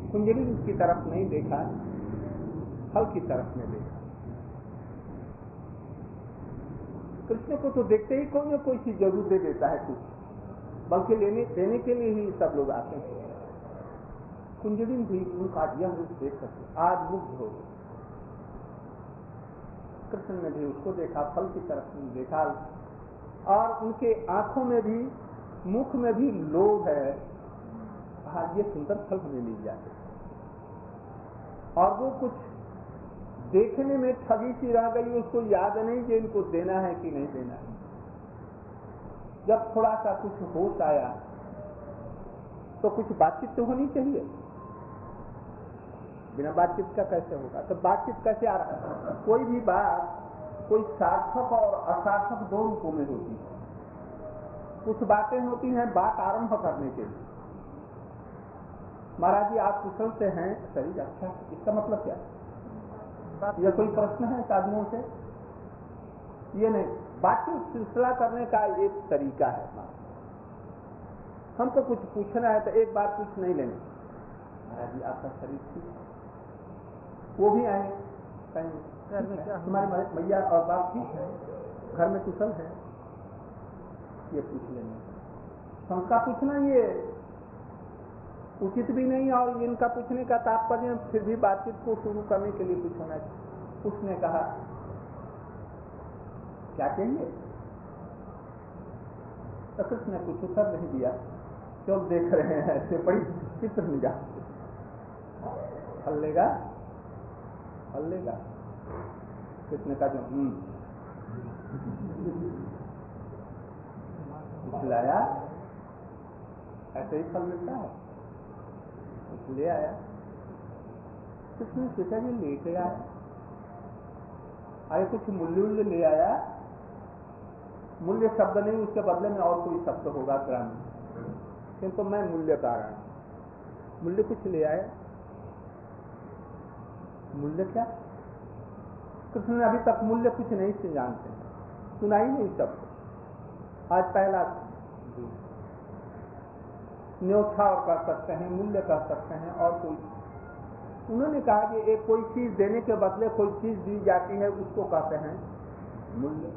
कुंजड़ी की तरफ नहीं देखा, फल की तरफ में देखा। कृष्ण को तो देखते ही कोई न कोई चीज जरूर दे देता है कुछ, बल्कि देने के लिए ही सब लोग आते हैं। कुंजड़ी भी उनका यह रूप देख करके आज मुग्ध हो गए। कृष्ण ने भी उसको देखा, फल की तरफ देखा, और उनके आंखों में भी, मुख में भी लोभ है। हाँ, ये सुंदर फल हमें मिल जाते। और वो कुछ देखने में ठगी सी रह गई, उसको याद नहीं कि इनको देना है कि नहीं देना है। जब थोड़ा सा कुछ होश आया तो कुछ बातचीत तो होनी चाहिए, बिना बातचीत का कैसे होगा? तो बातचीत कैसे आ रहा है? कोई भी बात कोई सार्थक और असार्थक दो रूपों में होती है। कुछ बातें होती हैं बात आरंभ करने के लिए। महाराज जी आप कुशल से हैं, शरीर अच्छा, इसका मतलब क्या है? यह कोई प्रश्न है साधुओं से? ये नहीं, बातचीत सिलसिला करने का एक तरीका है। हमको कुछ पूछना है तो एक बार पूछ नहीं लेंगे, महाराज जी आपका शरीर ठीक है? वो भी आए कहीं घर में क्या हमारे मैया और बाप ठीक है, घर में कुशल है, ये पूछ लेंगे। शंका पूछना ये उचित भी नहीं, और इनका पूछने का तात्पर्य फिर भी बातचीत को शुरू करने के लिए कुछ होना चाहिए। उसने कहा क्या चाहिए? तो कृष्ण ने कुछ उत्तर नहीं दिया, क्यों देख रहे हैं ऐसे बड़ी चित्र निगाह। फल लेगा, फल लेगा। कृष्ण का जो खिलाया ऐसे ही फल मिलता है, ले आया। कृष्ण ने सोचा ये लेके आया, अरे कुछ मूल्य ले आया। मूल्य शब्द नहीं, उसके बदले में और कोई शब्द होगा ग्रामीण, किंतु मैं मूल्य का रहा हूं। मूल्य कुछ ले आया। मूल्य क्या? कृष्ण ने अभी तक मूल्य कुछ नहीं से जानते, सुना ही नहीं शब्द। आज पहला न्योछावर कर सकते हैं, मूल्य कर सकते हैं, और कोई। उन्होंने कहा कि एक कोई चीज देने के बदले कोई चीज दी जाती है, उसको कहते हैं मूल्य।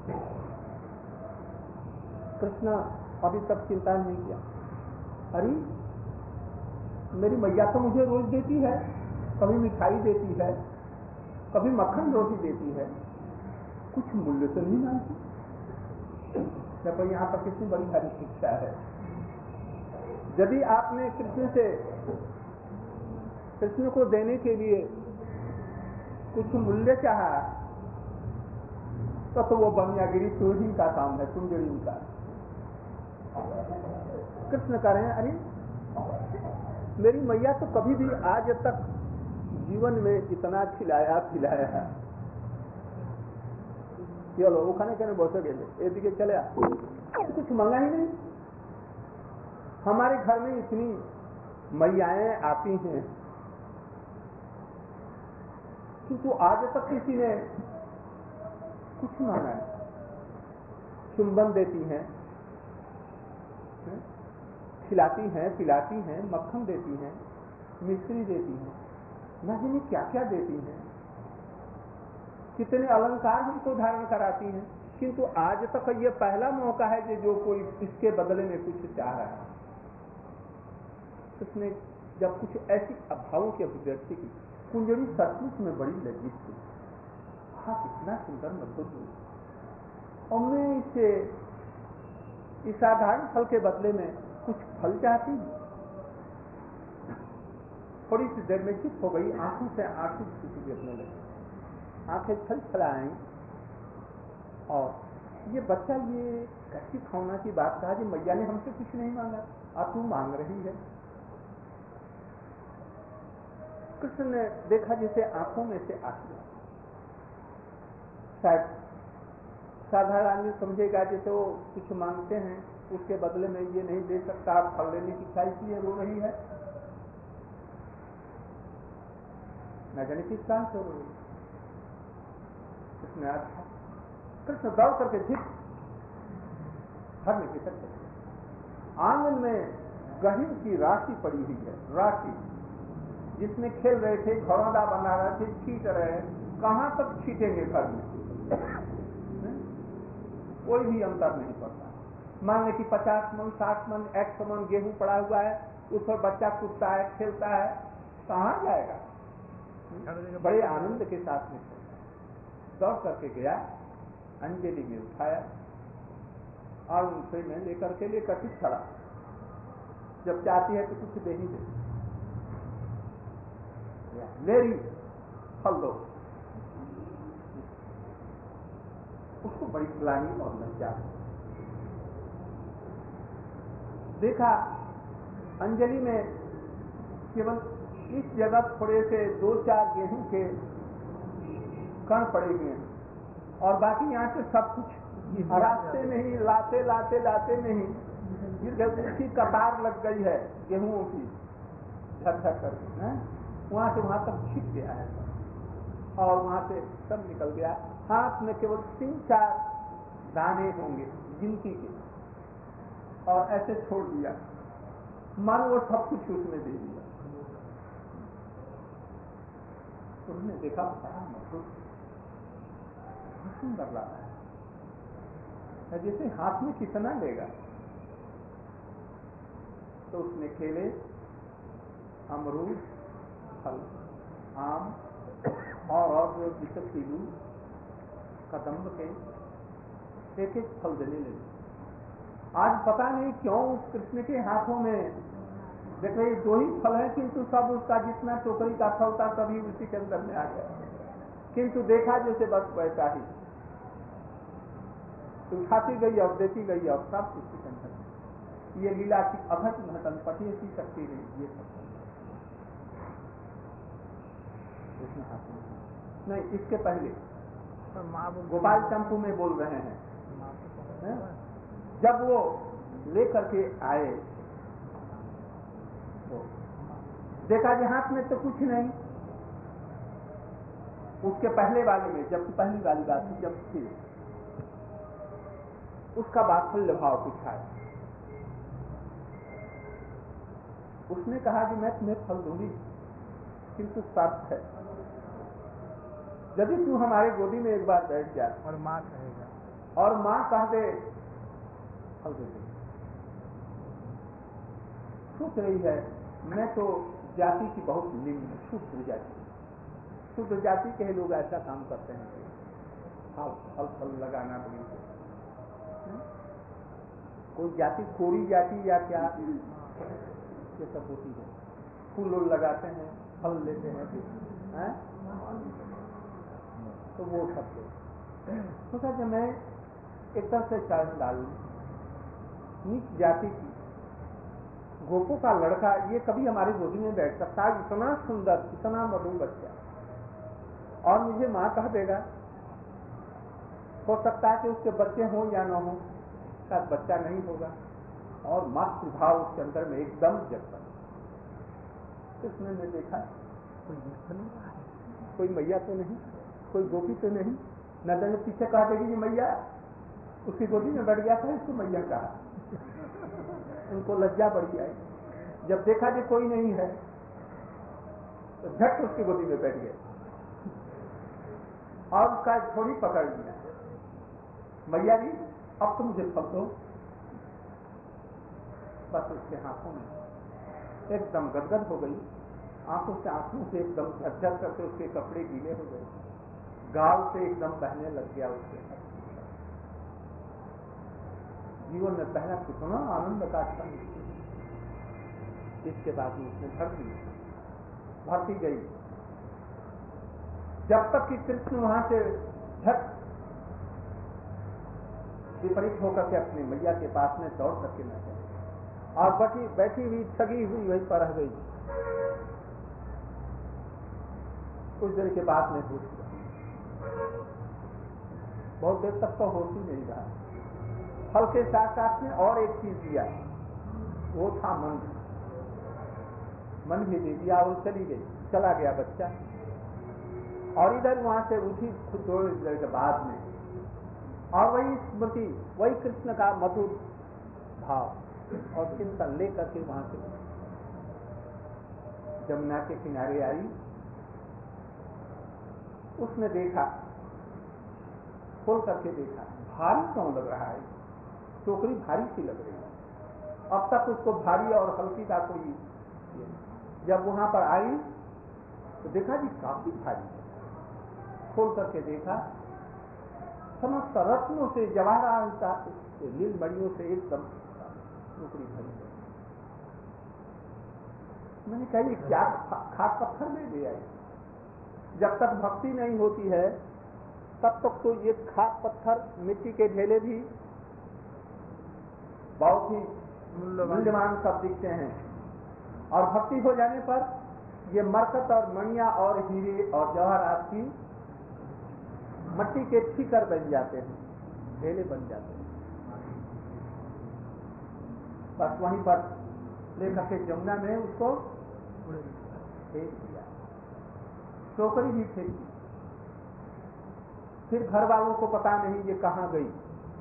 कृष्ण अभी तक चिंता नहीं किया। अरे मेरी मैया तो मुझे रोज देती है, कभी मिठाई देती है, कभी मक्खन रोटी देती है, कुछ मूल्य तो नहीं मानती। देखो यहाँ पर कितनी बड़ी भारी शिक्षा है। यदि आपने कृष्ण को देने के लिए कुछ मूल्य चाहा तो वो बनियागिरी तुरही का काम है, कुंजड़ी का। कृष्ण कह रहे हैं अरे मेरी मैया तो कभी भी आज तक जीवन में इतना खिलाया है। चलो वो खाने कहने बहुत गए एक दिखे चले कुछ मंगा ही नहीं। हमारे घर में इतनी मैयाएं आती हैं, किंतु आज तक किसी ने कुछ मांगा नहीं। चुंबन देती हैं, खिलाती हैं, पिलाती हैं, मक्खन देती हैं, मिश्री देती हैं, न जाने क्या क्या देती हैं, कितने अलंकार हमको धारण कराती हैं, किंतु आज तक ये पहला मौका है कि जो कोई इसके बदले में कुछ चाह रहा है। उसने जब कुछ ऐसी अभावों की अभिव्यक्ति की, कुंजड़ी सचमुच में बड़ी लज्जित थी। हाँ कितना सुंदर मधुर हुई, और मैं इसे इस साधारण फल के बदले में कुछ फल चाहती हूँ। थोड़ी सी देर में चुप हो गई, आंखों से आंसू गिरने लगे, आंखें छल छलाईं। और ये बच्चा ये कैसी खाना की बात कहा कि मैया ने हमसे कुछ नहीं मांगा, अब तू मांग रही है। कृष्ण ने देखा जिसे आंखों में से आंसू, शायद साधारण आदमी समझेगा जैसे वो कुछ मांगते हैं उसके बदले में ये नहीं दे सकता, आप फल लेने की इच्छा इसलिए रो रही है, न जाने किस काम से रो रही। कृष्ण अच्छा, कृष्ण दौड़ करके झिक घर में भीतर चले। आंगन में गहीर की राशि पड़ी हुई है, राशि जिसमें खेल रहे थे, घरौंदा बना रहे थे, छीट रहे हैं, कहां तक छीटेंगे घर में? कोई भी अंतर नहीं पड़ता। मान ले कि 50 मन 60 मन 100 मन गेहूं पड़ा हुआ है, उस पर बच्चा कूदता है, खेलता है, कहां जाएगा? बड़े आनंद के साथ में दौड़ करके गया, अंजलि में उठाया और उनसे में लेकर के लिए कटित खड़ा। जब चाहती है तो कुछ दे ही दे, मेरी फल दो। उसको बड़ी ग्लानि और लज्जा। देखा अंजलि में केवल इस जगह थोड़े से 2-4 गेहूं के कण पड़े हुए हैं और बाकी यहाँ से सब कुछ रास्ते में ही लाते लाते लाते में ही जब उसकी कतार लग गई है गेहूं की, झक-झक करके वहां से वहां तक छिप गया है और वहां से सब निकल गया। हाथ में केवल 3-4 दाने होंगे गिनती के, और ऐसे छोड़ दिया, मन वो सब कुछ उसने दे दिया। उन्होंने देखा बड़ा मधुर सुंदर लगा है, जैसे हाथ में कितना लेगा। तो उसने केले, अमरूद, फल, आम और जो बिचकीलू, कदम्ब के एक-एक फल देने लगे। आज पता नहीं क्यों कृष्ण के हाथों में देख रहे 2 ही फल है, किंतु सब उसका जितना टोकरी का फल था सभी उसी के अंदर में आ गया। किंतु देखा जैसे बस वैसा ही उठाती गई और देती गई और सब उसी के अंदर। ये लीला की अघट घटन पटी की शक्ति नहीं, ये सब नहीं। इसके पहले गोपाल चंपू में बोल रहे हैं, जब वो लेकर के आए तो देखा कि हाथ में तो कुछ नहीं। उसके पहले वाले में, जब पहली वाली बात थी, जब थी उसका वात्सल्य भाव कुछ आया। उसने कहा कि मैं तुम्हें फल दूंगी, किंतु शर्त है, यदि तू हमारे गोदी में एक बार बैठ जा और माँ कहेगा, और माँ कह दे फल दे दे। सोच रही है मैं तो जाति की बहुत निम्न शुद्ध जाति, शुद्ध जाति के लोग ऐसा काम करते हैं, फल फल लगाना बड़ी कोई जाति कोरी जाति या क्या ये सब होती है। फूल लगाते हैं, फल लेते हैं, तो वो सब सोचा कि मैं एक तरह से चार्ज डालू। नीच जाति की गोपों का लड़का ये कभी हमारी गोदी में बैठ सकता है? इतना सुंदर, इतना मधुर बच्चा, और मुझे माँ कह देगा। हो सकता है कि उसके बच्चे हों या न हो, शायद बच्चा नहीं होगा, और मातृभाव उसके अंदर में एकदम जगता। इसमें देखा कोई मैया तो नहीं, कोई गोपी तो नहीं, नजर पीछे कह देगी मैया, उसकी गोदी में बैठ गया था, इसको मैया कहा। उनको लज्जा बढ़ी आई। जब देखा कि कोई नहीं है तो झट उसकी गोदी में बैठ गए और उसका थोड़ी पकड़ लिया, मैया जी अब तो मुझे फल दो। बस उसके हाथों में एकदम गदगद हो गई, आंखों से एकदम झकझक करके उसके कपड़े गीले हो गए, गाल से एकदम बहने लग गया उसके। जीवन में पहला कितना आनंद का क्षण। इसके बाद उसने भरती गई, जब तक कि कृष्ण वहां से झट विपरीत होकर के अपनी मैया के पास में दौड़ करके न गए, और बैठी हुई ठगी हुई वहीं पर रह गई। कुछ देर के बाद में होश हुआ, बहुत देर तक तो होश ही नहीं रहा। फल के साथ साथ में और एक चीज दिया, वो था मन भी दे दिया और चली गई, चला गया बच्चा। और इधर वहां से उठी थोड़ी देर के बाद में, और वही स्मृति, वही कृष्ण का मधुर भाव और चिंतन लेकर के वहां से जमुना के किनारे आई, उसने देखा, खोल करके देखा, भारी क्यों लग रहा है, टोकरी भारी सी लग रही है। अब तक उसको भारी और हल्की का कोई, जब वहां पर आई तो देखा जी काफी भारी है। खोल करके देखा, समस्त रत्नों से, जवाहरात से, नील मणियों से एकदम टोकरी भरी है। मैंने कहा ये क्या खास पत्थर में ले आई? जब तक भक्ति नहीं होती है तब तक तो ये खास पत्थर, मिट्टी के ढेले भी बहुत ही मूल्यवान सब दिखते हैं, और भक्ति हो जाने पर ये मरकत और मणिया और हीरे और जवाहरात की मट्टी के ठीकर बन जाते हैं, ढेले बन जाते हैं। बस वहीं पर लेकर के जमुना में उसको फेंक दिया, टोकरी भी फेंक दी। फिर घर वालों को पता नहीं ये कहाँ गई,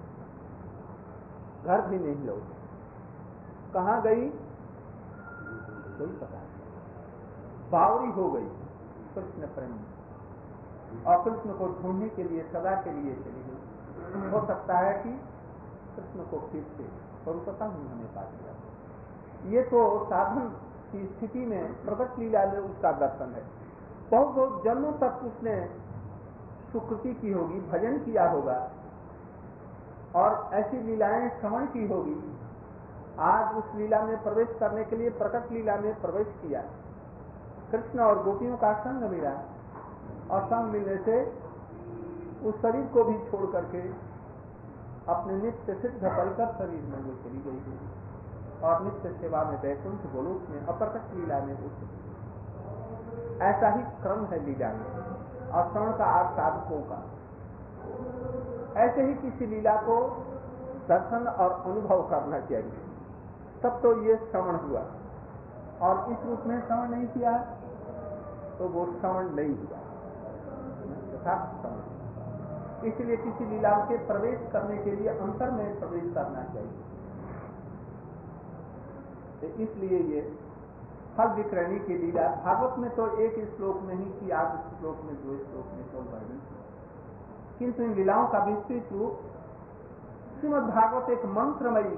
घर भी नहीं लौटी, कहाँ गई कोई पता नहीं। बावरी हो गई कृष्ण प्रेम, और कृष्ण को ढूंढने के लिए सदा के लिए चली गई। हो सकता है कि कृष्ण को फिर से स्वरूपता उन्होंने पा लिया। ये तो साधन की स्थिति में प्रकट लीला में उसका दर्शन है। बहुत बहुत जन्मों तक उसने सुकृति की होगी, भजन किया होगा और ऐसी लीलाएं श्रवण की होगी। आज उस लीला में प्रवेश करने के लिए प्रकट लीला में प्रवेश किया, कृष्ण और गोपियों का संग मिला, और संग मिलने से उस शरीर को भी छोड़ करके अपने नित्य सिद्ध बलकर शरीर में वो चली गई थी, और नित्य सेवा में वैकुंठ गोलोक में अप्रकट लीला में वो चली। ऐसा ही क्रम है लीला में, और श्रवण का आप साधकों का। ऐसे ही किसी लीला को दर्शन और अनुभव करना चाहिए, तब तो ये श्रवण हुआ। और इस रूप में श्रवण नहीं किया तो वो श्रवण नहीं हुआ, यथार्थ श्रवण। इसलिए किसी लीला के प्रवेश करने के लिए अंतर में प्रवेश करना चाहिए। तो इसलिए ये फल विक्रयणी की लीला भागवत में तो एक श्लोक में ही की, आज श्लोक में 2 श्लोक में तो वर्णन, किंतु इन लीलाओं का विस्तृत रूप श्रीमद् भागवत एक मंत्रमयी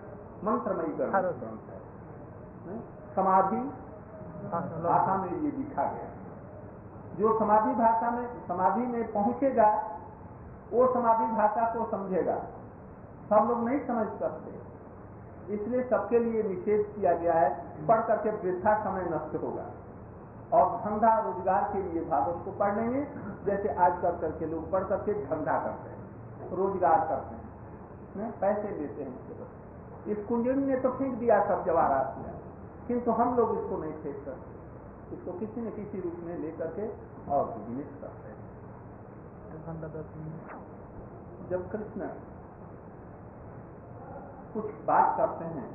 ग्रंथ है। समाधि भाषा में ये लिखा गया। जो समाधि में पहुंचेगा वो समाधि भाषा को समझेगा। सब लोग नहीं समझ सकते, इसलिए सबके लिए निषेध किया गया है। पढ़ करके वृथा समय नष्ट होगा, और धंधा रोजगार के लिए भागवत को पढ़ लेंगे, जैसे आजकल करके लोग पढ़ करके धंधा करते हैं, रोजगार करते हैं, पैसे लेते हैं उसके बस। इस कुंजनी ने तो फेंक दिया सब जवाहरात में, किंतु हम लोग इसको नहीं फेंक सकते, इसको किसी न किसी रूप में लेकर के और बिजनेस करते हैं। जब कृष्ण कुछ बात करते हैं,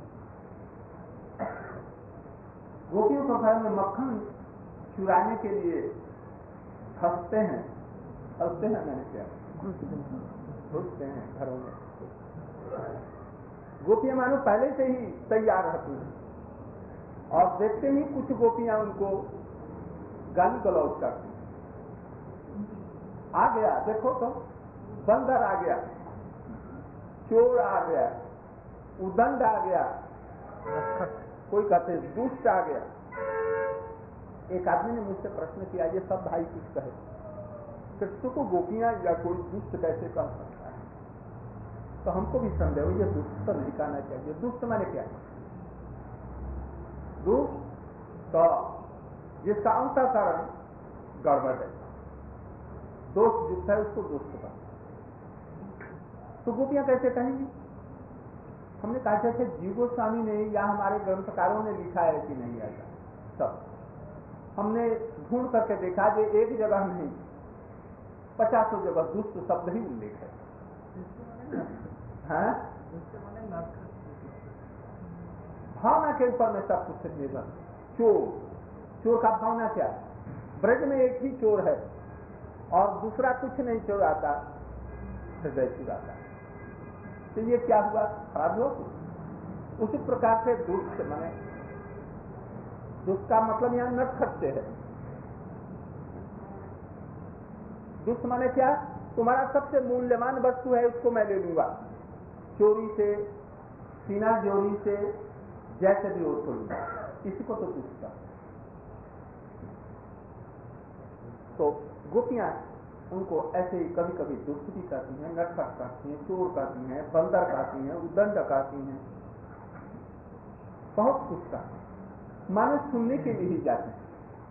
गोपियों को घर में मक्खन चुराने के लिए हंसते हैं, मैंने क्या घुसते हैं घरों में। गोपियां मानो पहले से ही तैयार रहती हैं, और देखते ही कुछ गोपियां उनको गाली गलौज करती। आ गया, देखो तो बंदर आ गया, चोर आ गया, उदंड आ गया, कोई कहते दुष्ट आ गया। एक आदमी ने मुझसे प्रश्न किया, ये सब भाई कुछ कहे, कृष्ण को गोपियां या कोई दुष्ट कैसे कह सकता है? तो हमको भी संदेह, ये दुष्ट तो नहीं कहना चाहिए। दुष्ट माने क्या? दुष्ट तो जिसका अंतःकरण गड़बड़ है, दोष युक्त है, उसको दुष्ट कहते। तो गोपियां कैसे कहेंगी? हमने कहा जैसे जीव गोस्वामी ने या हमारे ग्रंथकारों ने लिखा है कि नहीं ऐसा, सब हमने ढूंढ करके देखा कि एक जगह नहीं 50 जगह दुष्ट शब्द ही उल्लेख है। भावना के ऊपर में सब कुछ निर्भर। चोर का भावना क्या है? ब्रज में एक ही चोर है और दूसरा कुछ नहीं चोराता, हृदय चुराता। तो ये क्या हुआ? खराब हुआ। उसी प्रकार से दुष्ट माने दुष्ट का मतलब यहाँ नटखट से है। दुष्ट माने क्या? तुम्हारा सबसे मूल्यवान वस्तु है, उसको मैं ले लूंगा, चोरी से, सीना जोरी से, जैसे भी हो तो लूंगा। इसी को तो दुष्ट का। तो गोपियां उनको ऐसे ही कभी कभी दुष्ट भी कहती हैं, नटखट कहती हैं, चोर कहती हैं, बंदर कहती हैं, उद्दंड कहती हैं, बहुत कुछ कहती हैं। माने सुनने के लिए ही जाते हैं।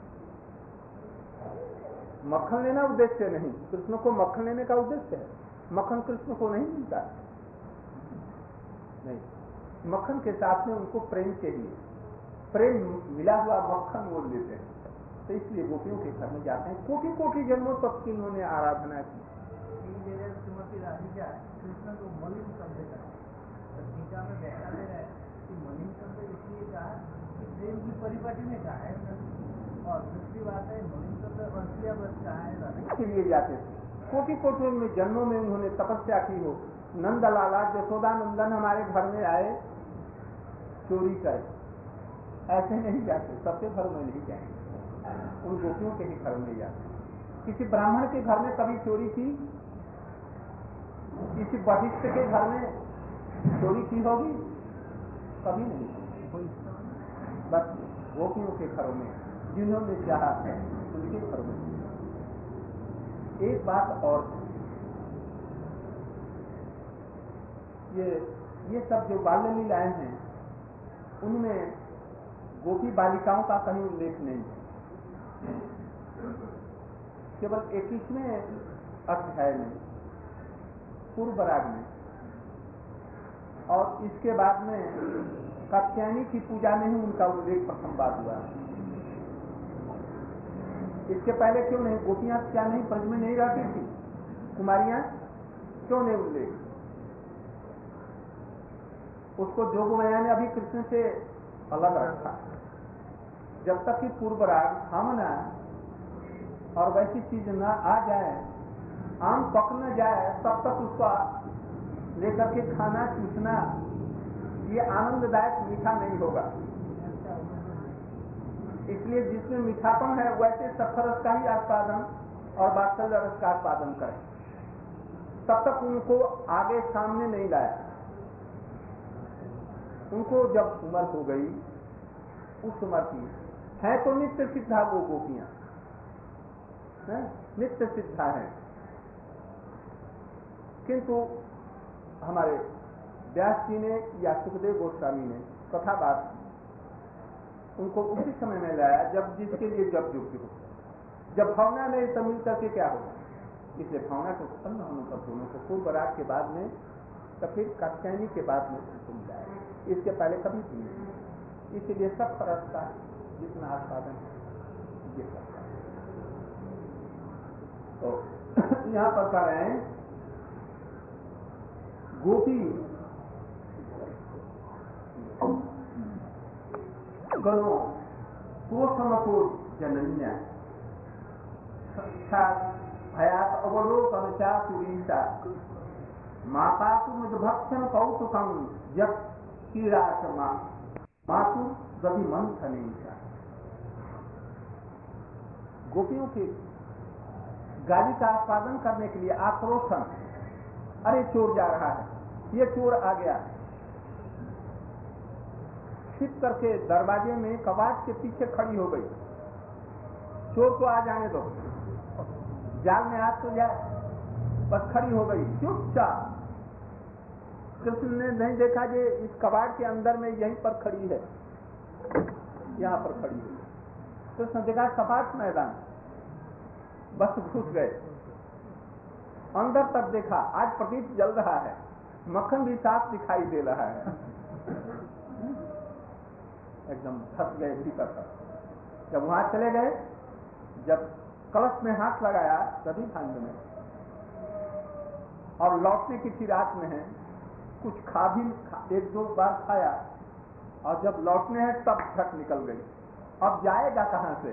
मक्खन लेना उद्देश्य नहीं, कृष्ण को मक्खन लेने का उद्देश्य है। मक्खन कृष्ण को नहीं मिलता नहीं, मक्खन के साथ में उनको प्रेम चाहिए, प्रेम मिला हुआ मक्खन वो लेते हैं। तो इसलिए गोपियों के घर में जाते हैं। कोटि कोटि जन्मों तक की उन्होंने आराधना की। श्रीमती राधिका कृष्ण को मलिन शब्द का टीका में बैठा दे रहा है कि मलिन शब्द इसलिए कहा कि प्रेम की परिपाटी में कहा है, और दूसरी बात है मलिन शब्द वर्षिया बस कहा है के लिए जाते थे। कोटि कोटि में जन्मों में उन्होंने तपस्या की हो। नंद लाला यशोदा नंदन हमारे घर में आए, चोरी करे, ऐसे नहीं जाते, सबके घर में नहीं जाएंगे, उन गोपियों के ही घर में जाते। किसी ब्राह्मण के घर में कभी चोरी की, किसी वशिष्ठ के घर में चोरी की होगी? कभी नहीं। बस गोपियों के घरों में जिन्होंने चाहा उनके घरों में। एक बात और, ये सब जो बाल्य लीलाएं हैं उनमें गोपी बालिकाओं का कहीं उल्लेख नहीं है। केवल 21वें अध्याय में पूर्व राग में, और इसके बाद में कात्यायनी की पूजा में ही उनका उल्लेख प्रथम बार हुआ। इसके पहले क्यों नहीं? गोपियां क्या नहीं ब्रज में नहीं रहती थी? कुमारियां क्यों नहीं उल्लेख? उसको जोगमया ने अभी कृष्ण से अलग रखा। जब तक कि पूर्व राग थामना और वैसी चीज न आ जाए, आम पक न जाए, तब तक उसको लेकर के खाना चूसना ये आनंददायक मीठा नहीं होगा। इसलिए जिसमें मीठापन है वैसे सफर रस का ही आस्वादन और वात्सल्य रस का आस्वादन करें। तब तक उनको आगे सामने नहीं लाया। उनको जब उम्र हो गई, उस उम्र की है तो नित्य सिद्धा वो गोपियां, नित्य सिद्धा है। किंतु हमारे व्यास जी ने या सुखदेव गोस्वामी ने कथावाद उनको उसी समय में लाया जब जिसके लिए जब योग्य हो। जब भावना नहीं तो मिल करके क्या होगा? इसलिए भावना को उत्पन्न होने पर दोनों को पूर्व राग के बाद में, तो फिर कात्यायनी के बाद में उनको मिलाया। इसके पहले कभी भी नहीं। इसीलिए सब फर्क का जितना आस्वादन है ये करता है। तो यहाँ पर कह रहे हैं गोपी गणों को समको जनन्या भयात अवलोकनचा सुरीता माता तुम भक्षण कौतुकम जब कीराश मातु गति मंथने का। गोपियों के गाली का आस्वादन करने के लिए आक्रोशन, अरे चोर जा रहा है, ये चोर आ गया, छिप करके दरवाजे में कबाड़ के पीछे खड़ी हो गई, चोर को आ जाने दो, जाल में हाथ तो जाए, बस खड़ी हो गई चुपचाप। कृष्ण ने नहीं देखा कि इस कबाड़ के अंदर में यहीं पर खड़ी है, यहाँ पर खड़ी है। कृष्ण देखा सपाट मैदान, बस घुस गए। अंदर तक देखा, आज प्रदीप जल रहा है, मक्खन भी साफ दिखाई दे रहा है। एकदम फंस गए भीतर तक। जब वहां चले गए, जब कलश में हाथ लगाया तभी भांग में, और लौटने की थी रात में है, कुछ खा भी एक दो बार खाया, और जब लौटने हैं तब झट निकल गई। अब जाएगा कहां से?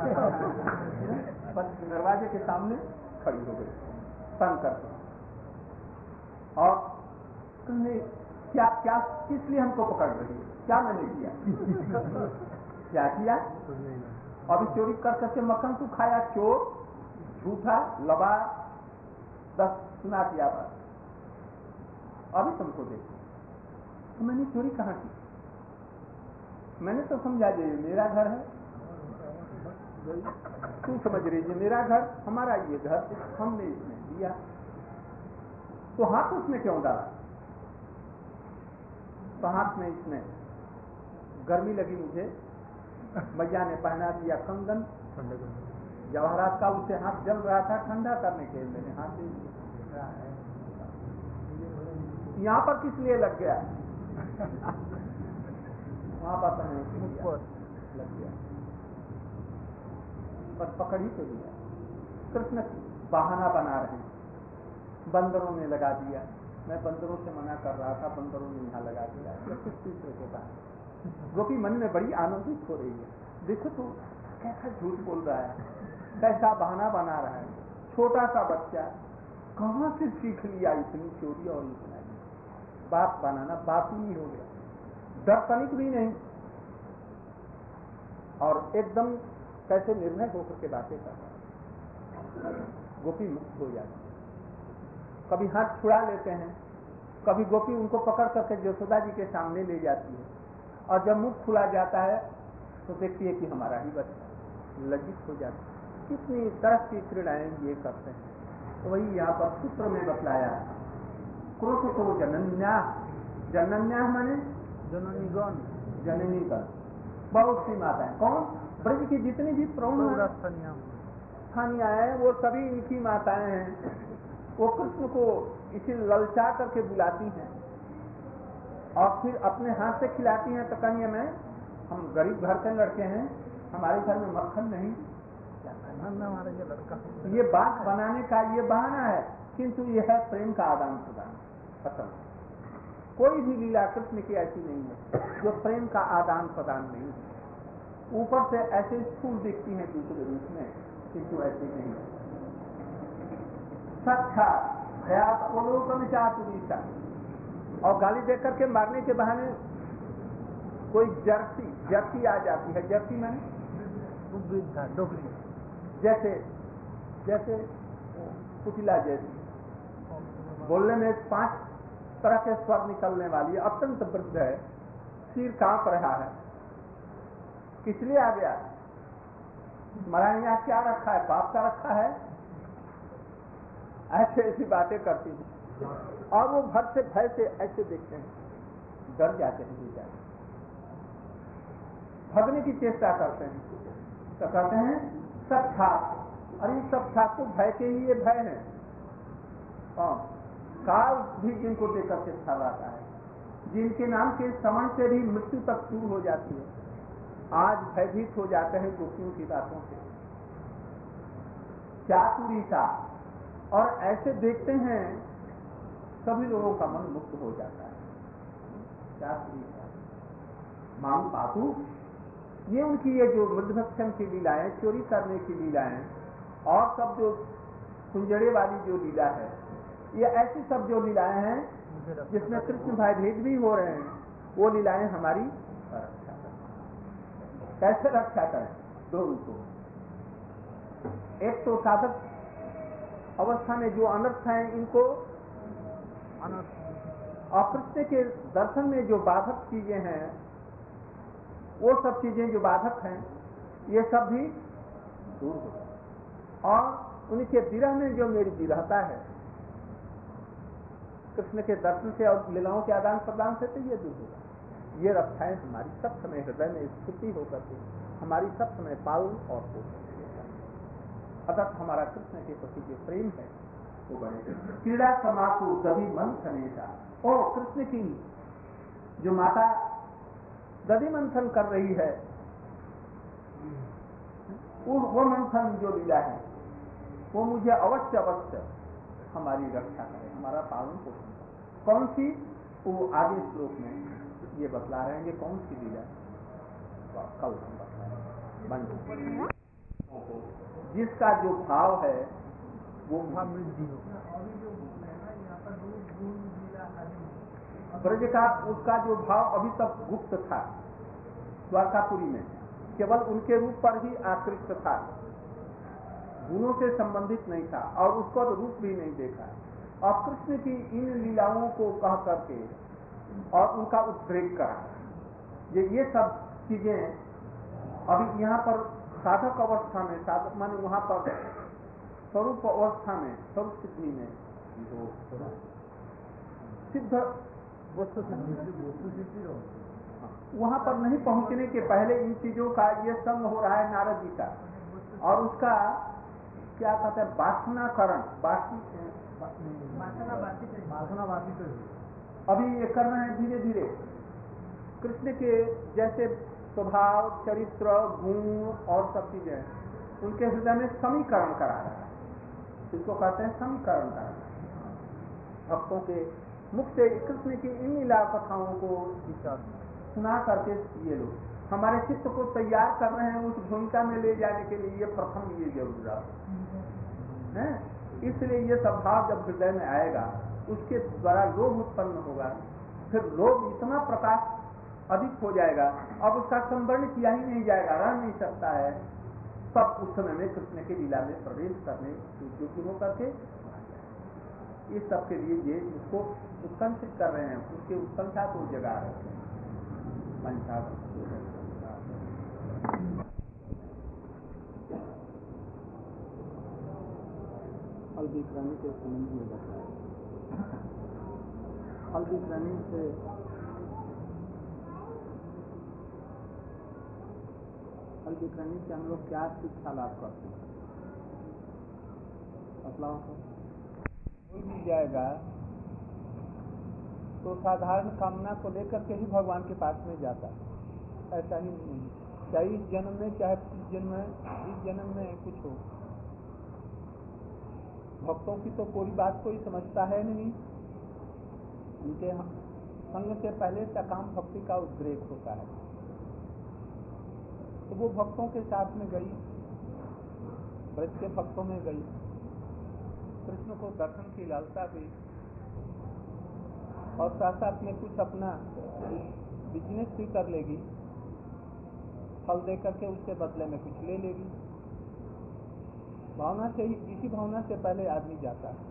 बस दरवाजे के सामने खड़ी हो गई तंग करके। और तुमने क्या क्या किस लिए हमको पकड़ रही है? क्या मैंने किया? क्या किया? अभी चोरी कर करके मक्खन तू खाया, चोर, झूठा, लबा, 10 सुना किया बस। अभी तुमको देखो, तो मैंने चोरी कहाँ की? मैंने तो समझा ये मेरा घर है, तू समझ रही ये मेरा घर, हमारा ये घर, हमने इसमें दिया, तो हाथ उसने क्यों डाला? तो हाथ में इसमें गर्मी लगी मुझे, मैया ने पहना दिया कंगन जवाहरात का, उससे हाथ जल रहा था, ठंडा करने के लिए मैंने हाथ दे दिया। यहाँ पर किस लिए लग गया? वहां पर तो नहीं लग गया, बस पकड़ ही तो लिया। कृष्ण बहाना बना रहे हैं, बंदरों ने लगा दिया, मैं बंदरों से मना कर रहा था, बंदरों ने यहाँ लगा दिया, किस तीसरे के बाद गोपी मन में बड़ी आनंदित हो रही है। देखो तो कैसा झूठ बोल रहा है, कैसा बहाना बना रहा है, छोटा सा बच्चा कहां से सीख लिया इतनी चोरी और इतना बाप बनाना, बाप ही हो गया, डर तनिक भी नहीं, और एकदम कैसे निर्भय होकर के बातें कर रहा है। गोपी मुक्त हो जाती है, कभी हाथ छुड़ा लेते हैं, कभी गोपी उनको पकड़ करके यशोदा जी के सामने ले जाती है, और जब मुख खुला जाता है तो देखती है कि हमारा ही बच्चा, लज्जित हो जाती है। कितनी तरह की क्रीड़ाएं ये करते हैं। तो वही यहाँ पर सूत्र में बतलाया, क्रोध तो जनन्या, जनन्या माने जननीगण, जननीगण, बहुत सी माताएं, कौन? ब्रज की जितनी भी प्रौढ़ स्थानीय है वो सभी इनकी माताएं हैं। वो कृष्ण को इसे ललचा करके बुलाती हैं और फिर अपने हाथ से खिलाती हैं। तो कहीं हम गरीब घर के लड़के हैं, हमारे घर में मक्खन नहीं, हमारे जो लड़का, ये बात बनाने का ये बहाना है, किंतु यह है प्रेम का आदान प्रदान। खत्म। कोई भी लीला कृष्ण की ऐसी नहीं है जो प्रेम का आदान प्रदान नहीं है। ऊपर से ऐसे स्थूल दिखती हैं दूसरे रूप में, किंतु ऐसे नहीं है। सच्चा भयात अवलोकन चातुरीसा, और गाली देकर के मारने के बहाने कोई जर्सी आ जाती है। जर्सी मैंने डोगरी, जैसे पुतला जैसी, बोलने में 5 तरह के स्वर निकलने वाली है, अत्यंत वृद्ध है, सिर कांप रहा है, किस लिए आ गया? महाराज यहाँ क्या रखा है? पाप का रखा है? ऐसे ऐसी बातें करती हैं, और वो भय से ऐसे देखते हैं, डर जाते हैं बेचारे, भगने की चेष्टा करते हैं। तो कहते हैं सब था, अरे सब था तो भय के ही ये भय है। काल भी जिनको देकर के छावाता है, जिनके नाम के समण से भी मृत्यु तक दूर हो जाती है, आज भयभीत हो जाते हैं गोपियों की बातों से। चातुरीता, और ऐसे देखते हैं सभी लोगों का मन मुक्त हो जाता है। चातुरीता, मांग पातु, ये उनकी ये जो मृदभक्षण की लीलाएं, चोरी करने की लीलाएं, और सब जो कुंजड़े वाली जो लीला है, ये ऐसी सब जो लीलाएं हैं जिसमें कृष्ण भयभीत भी हो रहे हैं, वो लीलाएं हमारी रक्षा करें। कैसे रक्षा करें? 2 रूपों। एक तो साधक अवस्था में जो अनर्थ हैं, इनको और कृष्ण के दर्शन में जो बाधक चीजें हैं, वो सब चीजें जो बाधक हैं, ये सब भी दूर हो जाए, और उनके विरह में जो मेरी विरहता है, कृष्ण के दर्शन से और लीलाओं के आदान प्रदान से, तो ये दूर होगा। ये रक्षाएं हमारी सब समय हृदय में स्फूर्ति होकर के हमारी सब समय पालन और पोषण देगा। अतः हमारा कृष्ण के प्रति जो प्रेम है वो बढ़ेगा। क्रीड़ा समापु दधि मंथन ऐसा, ओ कृष्ण की जो माता दधि मंथन कर रही है, वो मंथन जो लीला है, वो मुझे अवश्य हमारी रक्षा करे, हमारा पालन पोषण करे। कौन सी? वो आगे श्लोक में ये बतला रहे हैं, ये कौन सी लीला है, कल हम बतलाएंगे। जिसका जो भाव है वो वृद्धि हो, ब्रज का उसका जो भाव अभी तक गुप्त था द्वारकापुरी में, केवल उनके रूप पर ही आकृष्ट था, गुणों से संबंधित नहीं था और उसका रूप भी नहीं देखा। और कृष्ण की इन लीलाओं को कह करके और उनका उद्रेक करा। ये सब चीजें अभी यहाँ पर साधक अवस्था में, साधक माने वहां पर स्वरूप अवस्था में, स्वरूप सिद्धि में, सिद्ध वस्तु सिद्धि वहां पर नहीं पहुंचने के पहले इन चीजों का ये संग हो रहा है नारद जी का, और उसका क्या कहते हैं वासनाकरण, अभी ये कर रहे हैं धीरे धीरे। कृष्ण के जैसे स्वभाव, चरित्र, गुण और सब चीजें उनके हृदय में समीकरण करा रहा है। इसको कहते हैं समीकरण करा। भक्तों के मुख से कृष्ण की इन लीला कथाओं को सुना करके ये लोग हमारे चित्त को तैयार कर रहे हैं उस भूमिका में ले जाने के लिए। ये प्रथम ये जरूरत है। इसलिए ये सब भाव जब हृदय में आएगा उसके द्वारा लोभ उत्पन्न होगा, फिर लोभ इतना प्रकाश अधिक हो जाएगा, अब उसका संवरण किया ही नहीं जाएगा, रह नहीं सकता है। सब उस समय में कृष्ण की लीला में प्रवेश करने योग्य हो करके इस सब के लिए ये उसको उत्कंठित कर रहे हैं, उसके उत्कंठा को जगा रहे हैं। हल्दीकरणी के संबंध में बताया। हल्दीकरणी से हम लोग क्या शिक्षा लाभ करते हैं? मतलब कोई मिल जाएगा तो साधारण कामना को लेकर के ही भगवान के पास में जाता है, ऐसा ही नहीं। चाहे इस जन्म में, चाहे इस जन्म में कुछ हो। भक्तों की तो कोई बात कोई समझता है नहीं। उनके संग से पहले सकाम भक्ति का उद्रेक होता है। तो वो भक्तों के साथ में गई, ब्रज के भक्तों में गई, कृष्ण को दर्शन की लालसा हुई और साथ साथ में कुछ अपना बिजनेस भी कर लेगी, फल दे करके उसके बदले में कुछ ले लेगी। भावना से ही, इसी भावना से पहले आदमी जाता है।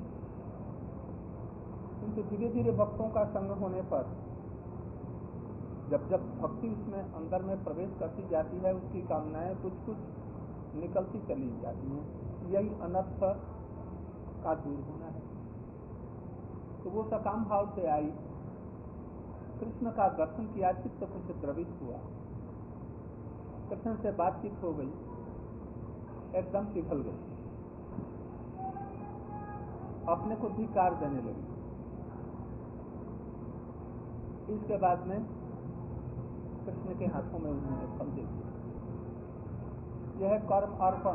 किंतु धीरे धीरे भक्तों का संग होने पर जब जब भक्ति उसमें अंदर में प्रवेश करती जाती है, उसकी कामनाएं कुछ कुछ निकलती चली जाती हैं। यही अनर्थ का दूर होना है। तो वो सकाम भाव से आई, कृष्ण का दर्शन किया, चित्त कुछ द्रवित हुआ, कृष्ण से बातचीत हो गई, एकदम पिघल गई, अपने को धिक्कार देने लगी। इसके बाद में कृष्ण के हाथों में उन्होंने फल दे दिया। यह है कर्म अर्पण।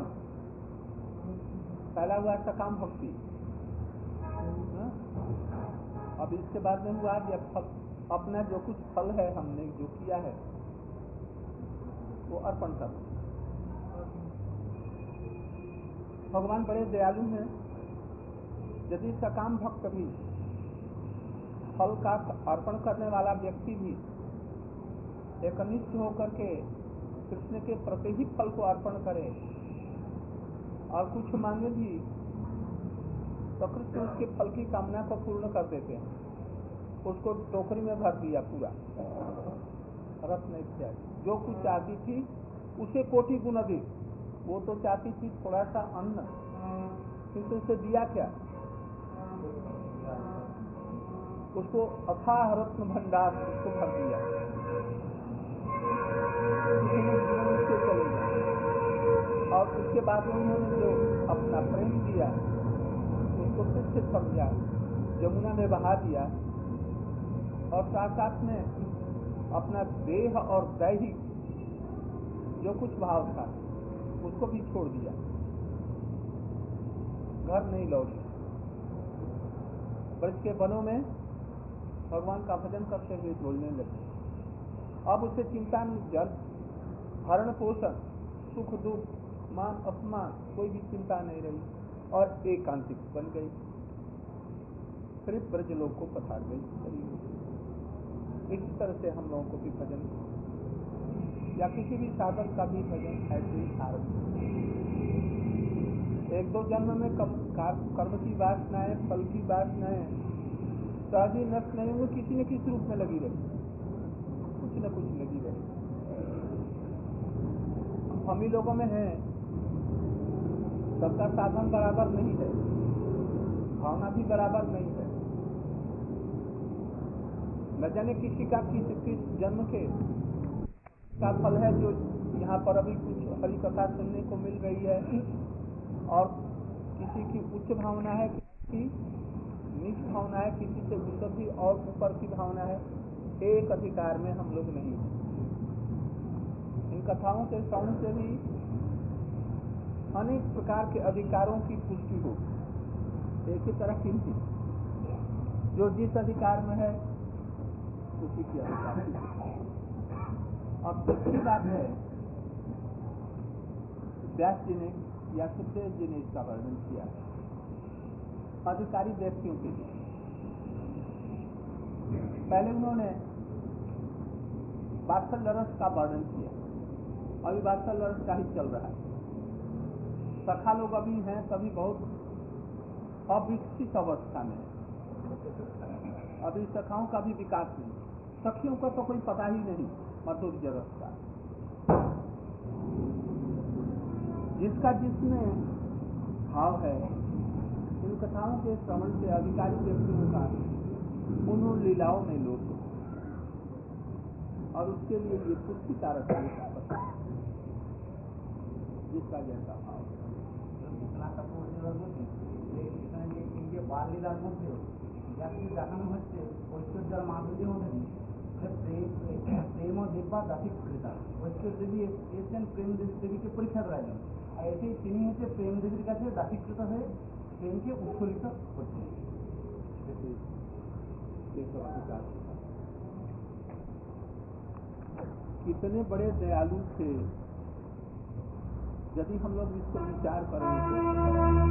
पहला हुआ सकाम भक्ति, अब इसके बाद में हुआ यह फल, अपना जो कुछ फल है हमने जो किया है वो अर्पण कर। भगवान बड़े दयालु हैं। यदि सकाम भक्त भी, फल का अर्पण करने वाला व्यक्ति भी एकनिष्ठ होकर के कृष्ण के प्रति ही फल को अर्पण करे और कुछ मांगे भी, तो कृष्ण उसके फल की कामना को पूर्ण कर देते हैं। उसको टोकरी में भर दिया पूरा, रस नहीं किया। जो कुछ चाहती थी उसे कोटि गुण अधिक। वो तो चाहती थी थोड़ा सा अन्न, किंतु उसे दिया क्या? उसको अथाह रत्न भंडार उसको भर दिया। और उसके बाद उन्होंने जो अपना प्रेम दिया उसको फिर से समझा, यमुना में बहा दिया और साथ साथ में अपना देह और दैहिक जो कुछ भाव था उसको भी छोड़ दिया। घर नहीं लौटे, ब्रज के वनों में भगवान का भजन करते हुए डोलने लगे। अब उसे चिंता, जल, भरण पोषण, सुख दुख, मान अपमान कोई भी चिंता नहीं रही और एकांतिक बन गई। फिर ब्रज लोग को पधार गई। इसी तरह से हम लोगों को भी भजन या किसी भी साधन का भी भजन ऐसे ही आरंभ। एक दो जन्म में कर्म की वासनाएं, फल की वासनाएं सहज ही नष्ट नहीं होंगे, किसी न किसी रूप में लगी रही, कुछ न कुछ लगी रही। हम ही लोगों में है, सबका साधन बराबर नहीं है, भावना भी बराबर नहीं है। न जाने किसी का किस जन्म के का फल है जो यहाँ पर अभी कुछ हरि कथा सुनने को मिल रही है, और किसी की उच्च भावना है, किसी की नीच भावना है, किसी से उससे भी और ऊपर की भावना है। एक अधिकार में हम लोग नहीं हैं। इन कथाओं के श्रवण से भी अनेक प्रकार के अधिकारों की पुष्टि हो। एक ही तरह की नहीं, जो जिस अधिकार में है उसी की अधिकार की पुष्टि। और दूसरी बात है, व्यास जी ने या सुखदेव जी ने इसका वर्णन किया अधिकारी व्यक्तियों के लिए। पहले उन्होंने वात्सल्य रस का वर्णन किया, अभी वात्सल्य रस का ही चल रहा है। सखा लोग अभी हैं, सभी बहुत अविकसित अवस्था में है, अभी सखाओं का भी विकास नहीं, सखियों का तो कोई पता ही नहीं माधुर्य रस का। जिसका जिसमें भाव है, इन कथाओं के श्रवण से अधिकारी व्यक्तियों का उन्होंने लीलाओं में लोग, और उसके लिए ये पुष्टि कारक जिसका जैसा भाव। बाल लीलार मध्य देखानो হচ্ছে ঐশ্বর্যের মাধুর্যের মধ্যে প্রেম ও দেববা দাসিকৃতা। ঐশ্বর দেবী এসেছেন প্রেম দেবীকে পরীক্ষা করার জন্য, আর এসেই তিনি হচ্ছে প্রেম দেবীর কাছে দাসীকৃত হয়ে প্রেমকে উৎফুল্লিত করছেন। कितने बड़े दयालु थे, यदि हम लोग इसको विचार करें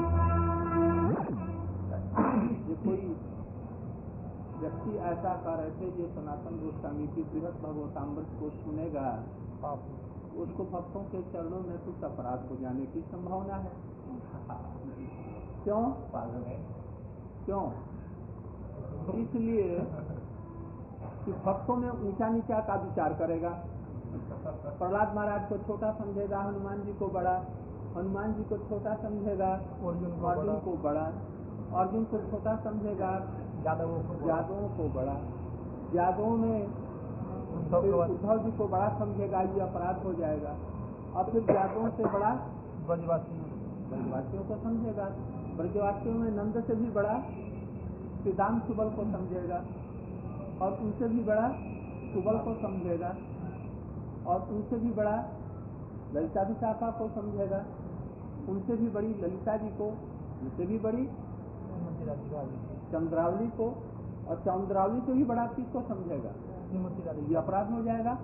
तो कोई व्यक्ति ऐसा कर रहे थे जो सनातन गोस्वामी की बृहद भगवतामृत को सुनेगा, उसको भक्तों के चरणों में कुछ अपराध हो जाने की संभावना है। क्यों? पागल है। क्यों? इसलिए कि भक्तों में ऊंचा नीचा का विचार करेगा। प्रहलाद महाराज को छोटा समझेगा, हनुमान जी को बड़ा, हनुमान जी को छोटा समझेगा, अर्जुन को बड़ा, अर्जुन को छोटा समझेगा, यादवों को बड़ा, यादवों में उद्धव जी को बड़ा समझेगा, ये अपराध हो जाएगा। और फिर यादवों से बड़ा ब्रजवासियों को समझेगा, ब्रजवासियों में नंद से भी बड़ा श्रीदाम सुबल को समझेगा, और उनसे भी बड़ा सुबल को समझेगा, और उनसे भी बड़ा ललिता विशाखा को समझेगा, उनसे भी बड़ी ललिता जी को, उनसे भी बड़ी चंद्रावली को, और चंद्रावली से भी बड़ा किसको समझेगा? ये अपराध हो जाएगा।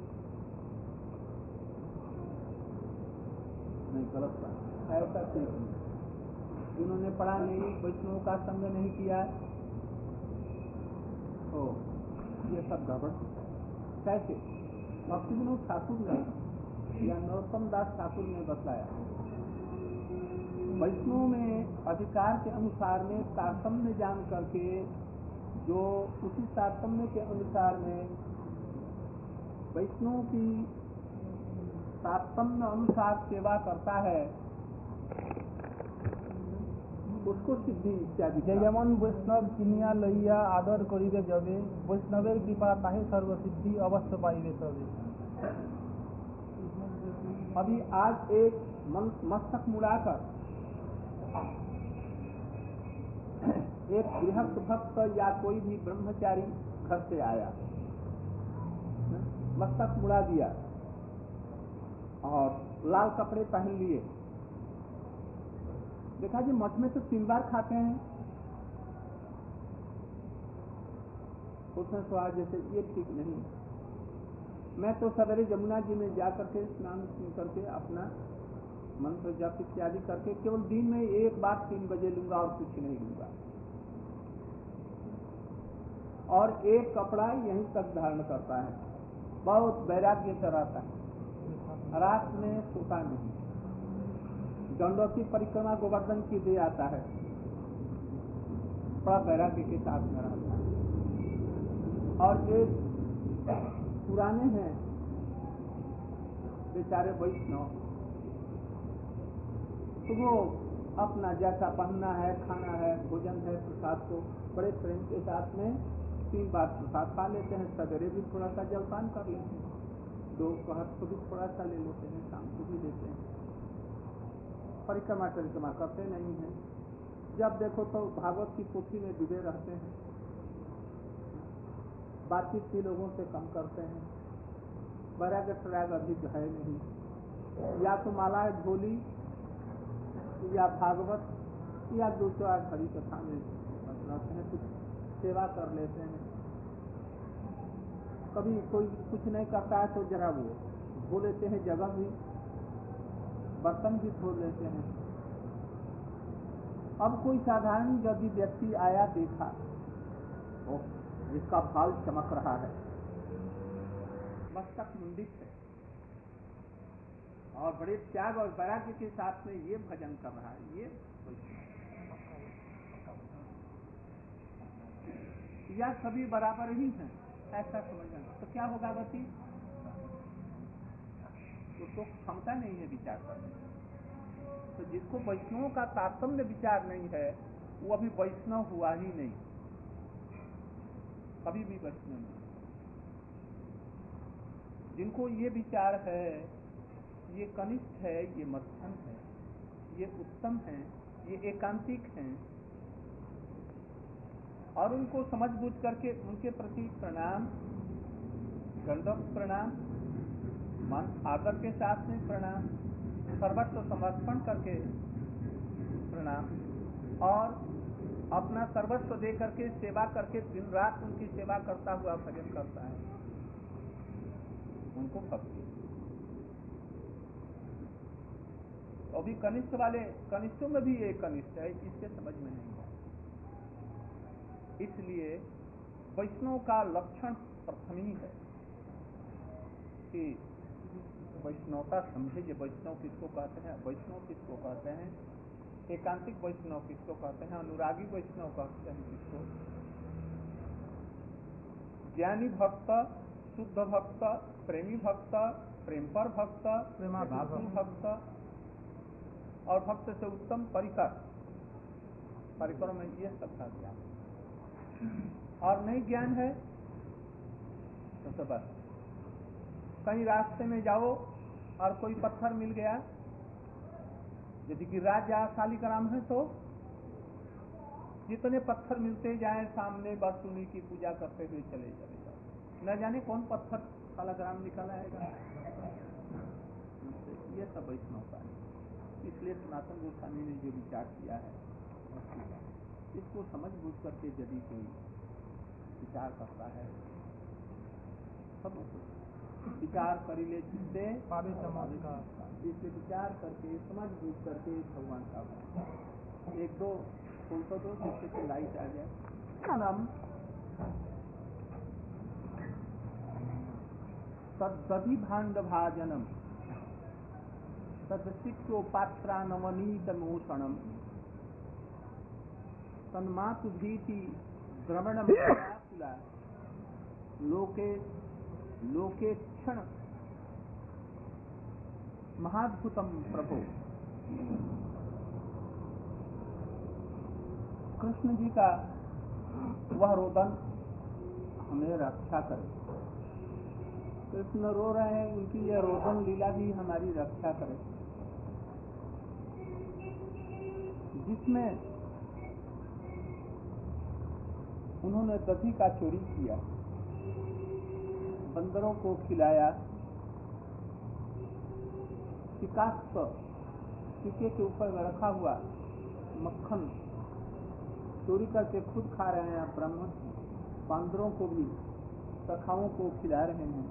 नहीं, गलत बात, ऐसा ठीक नहीं। जिन्होंने पढ़ा नहीं, वैष्णव का संग नहीं किया, तो ये सब गड़बड़। कैसे? भक्ति विनोद ठाकुर ने या नरोत्तम दास ठाकुर ने बताया, वैष्णव में अधिकार के अनुसार में तारतम्य जान करके जो उसी तारतम्य के अनुसार में वैष्णव की तारतम्य अनुसार सेवा करता है, उसको सिद्धि इत्यादि। যেমন বৈষ্ণব চিনিয়া লইয়া আদর করিবে যাবে, বৈষ্ণবের কৃপা তাহে সর্বসিদ্ধি অবশ্য পাইবে তবে। अभी आज एक मस्तक मुड़ाकर एक गृहस्थ भक्त या कोई भी ब्रह्मचारी घर से आया, मस्तक मुड़ा दिया और लाल कपड़े पहन लिए। देखा जी मठ में तो 3 बार खाते हैं, उसमें स्वाद जैसे ये ठीक नहीं। मैं तो सवेरे जमुना जी में जा करके स्नान करके अपना मंत्र जप इत्यादि करके केवल दिन में एक बार 3 बजे लूंगा और कुछ नहीं लूंगा, और एक कपड़ा यहीं तक धारण करता है। बहुत वैराग्य से रहता है, रात में सोता नहीं, दंडों की परिक्रमा गोवर्धन की दे आता है, बड़ा वैराग्य के साथ में रहता है। और एक पुराने हैं बेचारे वैष्णव, तो वो अपना जैसा पहनना है, खाना है, भोजन है, प्रसाद को बड़े प्रेम के साथ में 3 बार प्रसाद खा लेते हैं, सवेरे भी थोड़ा सा जलपान कर लेते हैं, दोपहर को भी थोड़ा सा ले लेते हैं, शाम को भी लेते हैं, परिक्रमा करते नहीं हैं। जब देखो तो भागवत की पोथी में डूबे रहते हैं, बातचीत भी लोगों से कम करते हैं, वैराग्य ट्रैग अधिक है नहीं, या तो मालाएं झोली या भागवत या दूसरा हरि कथा में रहते हैं, कुछ सेवा कर लेते हैं। कभी कोई कुछ नहीं करता है तो जरा वो धो लेते हैं, जगह भी, बर्तन भी धो लेते हैं। अब कोई साधारण यदि व्यक्ति आया, देखा, जिसका भाव चमक रहा है, मस्तक मुंडित है और बड़े त्याग और वैराग्य के साथ में ये भजन कर रहा है, ये या सभी बराबर ही हैं, ऐसा समझना, तो क्या होगा बती? उसको क्षमता नहीं है विचार करने। तो जिसको वैष्णवों का तारतम्य विचार नहीं है, वो अभी वैष्णव हुआ ही नहीं, कभी भी वैष्णव नहीं। जिनको ये विचार है, ये कनिष्ठ है, ये मध्यम है, ये उत्तम है, ये एकांतिक हैं, और उनको समझ बूझ करके उनके प्रति प्रणाम, दंडवत प्रणाम, मन आदर के साथ में प्रणाम, सर्वस्व समर्पण करके प्रणाम, और अपना सर्वस्व दे करके सेवा करके दिन रात उनकी सेवा करता हुआ भजन करता है, उनको भक्ति। अभी कनिष्ठ वाले, कनिष्ठों में भी एक कनिष्ठ है, इसके समझ में नहीं है। इसलिए वैष्णव का लक्षण प्रथम ही है कि वैष्णवता समझे। ये वैष्णव किसको कहते हैं, वैष्णव किसको कहते हैं, एकांतिक वैष्णव किसको कहते हैं, अनुरागी वैष्णव कहते हैं किसको, ज्ञानी भक्त, शुद्ध भक्त, प्रेमी भक्त, प्रेम पर भक्त, प्रेमातुर भक्त, और भक्त से उत्तम परिकर, परिकर में ये सबका ज्ञान। और नहीं ज्ञान है तो बस कहीं रास्ते में जाओ और कोई पत्थर मिल गया, यदि गिरिराज या शालिग्राम है तो जितने पत्थर मिलते जाएं सामने, बस उन्हीं की पूजा करते हुए चले जाओ, न जाने कौन पत्थर शालिग्राम निकल आएगा। ये सब वैष्णव का है। इसलिए सनातन गोस्वामी ने जो विचार किया है, इसको समझ बूझ करके यदि कोई विचार करता है, सब विचार करिले चित्ते पावे चमत्कार, इसलिए विचार करके समझ बूझ करके भगवान का भजन। एक दो फूल तो दो, जिससे कि लाइट आ जाए। नम तद्दधि भांड भाजनम तदशिक्षो पात्रा नवनीत मोषणम तन्मातु भीति द्रवण लोके लोके क्षण महाद्भुतम प्रभो। कृष्ण जी का वह रोदन हमें रक्षा करे। कृष्ण रो रहे हैं, उनकी यह रोदन लीला भी हमारी रक्षा करे, जिसमें उन्होंने दही का चोरी किया, बंदरों को खिलाया, सिक्के के ऊपर रखा हुआ मक्खन चोरी करके खुद खा रहे हैं, ब्राह्मण बंदरों को भी, सखाओं को खिला रहे हैं।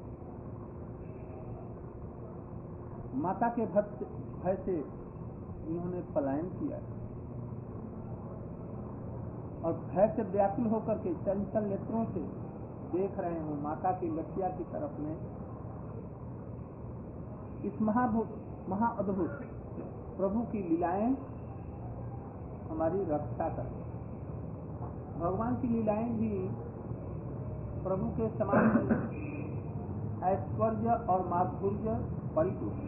माता के भय से उन्होंने पलायन किया और भय से व्याकुल होकर के चंचल नेत्रों से देख रहे हो माता की लठिया की तरफ में इस महाअद्भुत प्रभु की लीलाएं हमारी रक्षा करती। भगवान की लीलाएं भी प्रभु के समान ऐश्वर्य और माधुर्य परिपूर्ण।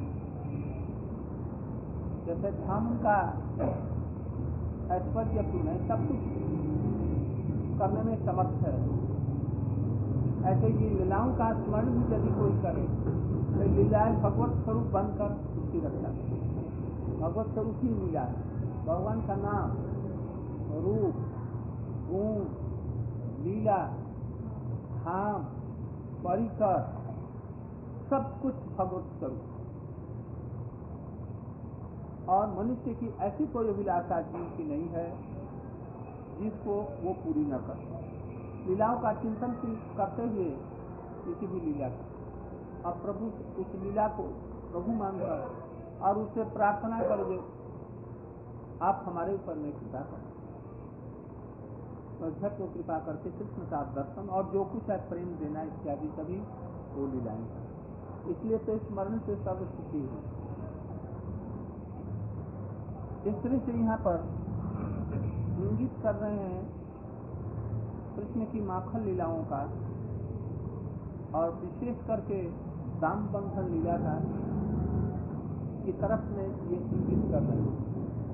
जैसे धाम का ऐश्वर्यपूर्ण है, सब कुछ करने में समर्थ है, ऐसे ये लीलाओं का स्मरण भी यदि कोई करे तो लीलाएं भगवत स्वरूप बनकर उसकी रक्षा करे। भगवत स्वरूप ही लीला है। भगवान का नाम, रूप, गुण, लीला, धाम, परिकर, सब कुछ भगवत स्वरूप। और मनुष्य की ऐसी कोई अभिलाषा जीव की नहीं है जिसको वो पूरी न कर। लीलाओं का चिंतन करते हुए किसी भी लीला का, अब प्रभु उस लीला को प्रभु मानकर और उससे प्रार्थना करोगे आप हमारे ऊपर में कृपा करो, तो झट को कृपा करके कृष्ण का दर्शन और जो कुछ है प्रेम देना इत्यादि सभी वो लीलाएं कर। इसलिए तो स्मरण से सर्व सिद्धि हुई। इस तरह से यहाँ पर इंगित कर रहे हैं कृष्ण की माखन लीलाओं का और विशेष करके दाम बंधन लीला का की तरफ में ये इंगित कर रहे हैं।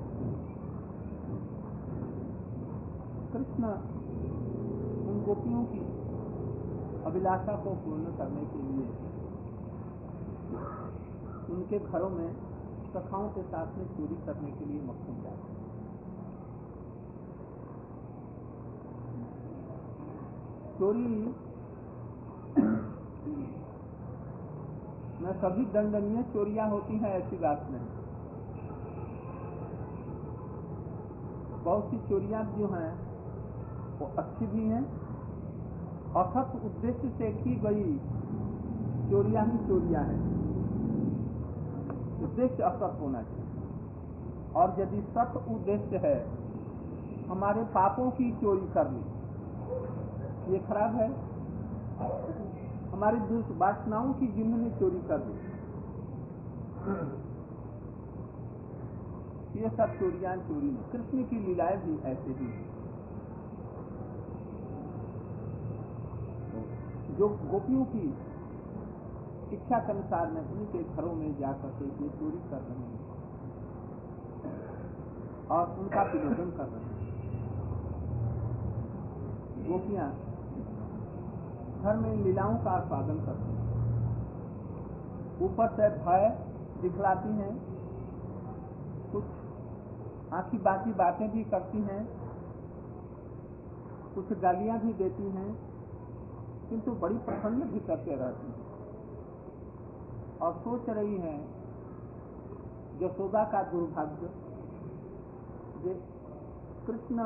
कृष्ण उन गोपियों की अभिलाषा को पूर्ण करने के लिए उनके घरों में सखाओं के साथ में चोरी करने के लिए मक्खन जाते हैं। चोरी में सभी दंडनीय चोरियां होती हैं ऐसी बात नहीं। बहुत सी चोरियां जो हैं वो अच्छी भी हैं, असत उद्देश्य से की गई चोरियां ही चोरियां हैं। उद्देश्य असत होना चाहिए। और यदि सत उद्देश्य है हमारे पापों की चोरी करनी, ये खराब है। हमारी दुष्ट वासनाओं की जिन्होंने चोरी कर दी, ये सब चोरियां चोरी नहीं। कृष्ण की लीलाएं भी ऐसे ही हैं। जो गोपियों की इच्छा के अनुसार में उनके घरों में जाकर के ये चोरी कर रहे हैं और उनका विरोधन कर रहे हैं। गोपियां घर में लीलाओं का आस्वादन करती हैं, ऊपर से भय दिखलाती हैं, कुछ आखी बाकी बातें भी करती हैं, कुछ गालियां भी देती हैं, किंतु बड़ी प्रसन्न भी करते रहती हैं और सोच रही हैं यशोदा का दुर्भाग्य, जो कृष्ण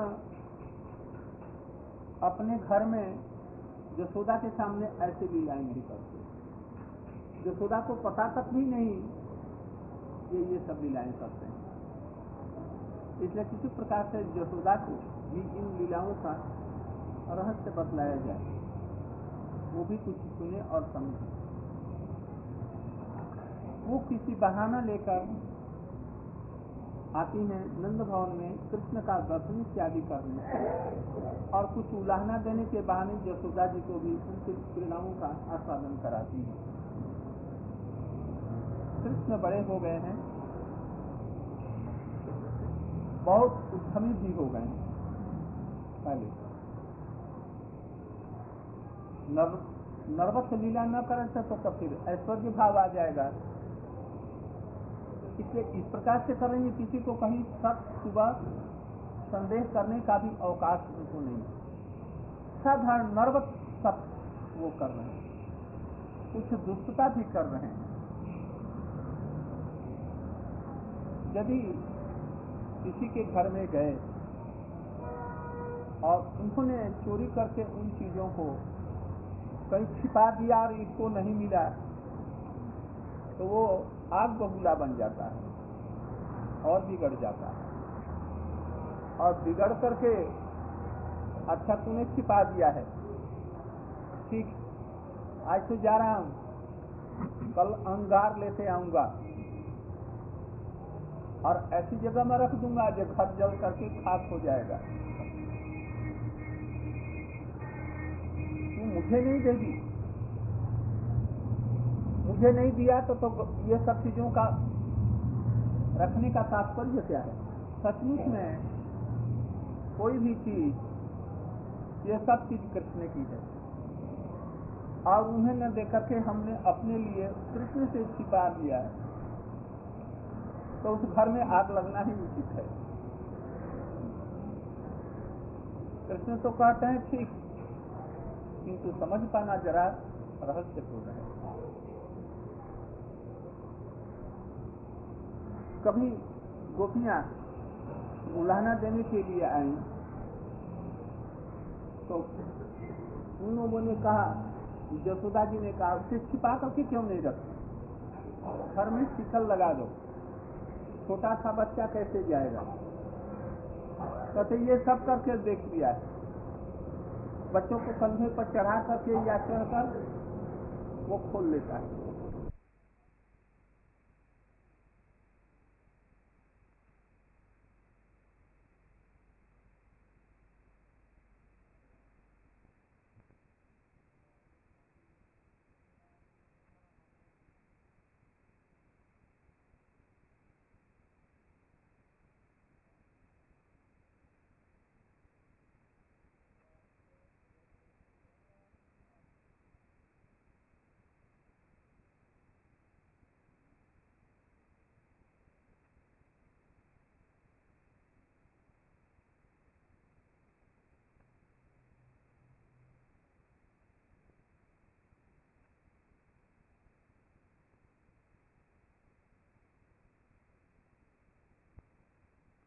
अपने घर में यशोदा के सामने ऐसे लीलाएं नहीं करते। यशोदा को पता तक भी नहीं ये सब लीलाएं करते हैं। इसलिए किसी प्रकार से यशोदा को भी इन लीलाओं का रहस्य बतलाया जाए, वो भी कुछ सुने और समझे। वो किसी बहाना लेकर आती हैं नंद भवन में कृष्ण का दर्शन इत्यादि करने, और कुछ उलाहना देने के बहाने यशोदा जी को भी उनकी क्रीड़ाओं का आस्वादन कराती हैं। कृष्ण बड़े हो गए हैं, बहुत उद्यमी भी हो गए हैं। पहले नर्वस लीला न करें तो फिर ऐश्वर्य भाव आ जाएगा। इसलिए इस प्रकार से करेंगे किसी को कहीं शक सुबह संदेह करने का भी अवकाश उनको नहीं। साधारण नर्वस सब वो कर रहे हैं, कुछ दुष्टता भी कर रहे हैं। यदि किसी के घर में गए और उन्होंने चोरी करके उन चीजों को कहीं छिपा दिया और इसको नहीं मिला, तो वो आग बबूला बन जाता है और बिगड़ जाता है। और बिगड़ करके अच्छा तूने छिपा दिया है, ठीक, आज तो जा रहा हूँ, कल अंगार लेते आऊंगा और ऐसी जगह में रख दूंगा जो घर जल करके खाक हो जाएगा। तू मुझे नहीं देगी, मुझे नहीं दिया तो ये सब चीजों का रखने का तात्पर्य क्या है? सचमुच में कोई भी चीज, ये सब चीज कृष्ण की है और उन्हें न देकर के हमने अपने लिए कृष्ण से छिपा लिया है, तो उस घर में आग लगना ही उचित है। कृष्ण तो कहते हैं ठीक, किंतु समझ पाना जरा रहस्यपूर्ण है। कभी गोपियां उलाहना देने के लिए आई तो उन लोगों ने कहा, यशोदा जी ने कहा, उसे छिपा करके क्यों नहीं रखते, घर में शिकल लगा दो, छोटा सा बच्चा कैसे जाएगा। कहते ये सब करके देख लिया है, बच्चों को कंधे पर चढ़ा करके या चढ़कर वो खोल लेता है।